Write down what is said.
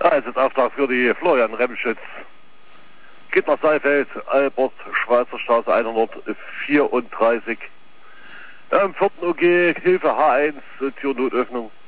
Einsatzauftrag für die Florian Remschütz. Geht nach Seifeld, Albert, Schweizer Straße 134. Im 4. OG, Hilfe H1, Türnotöffnung.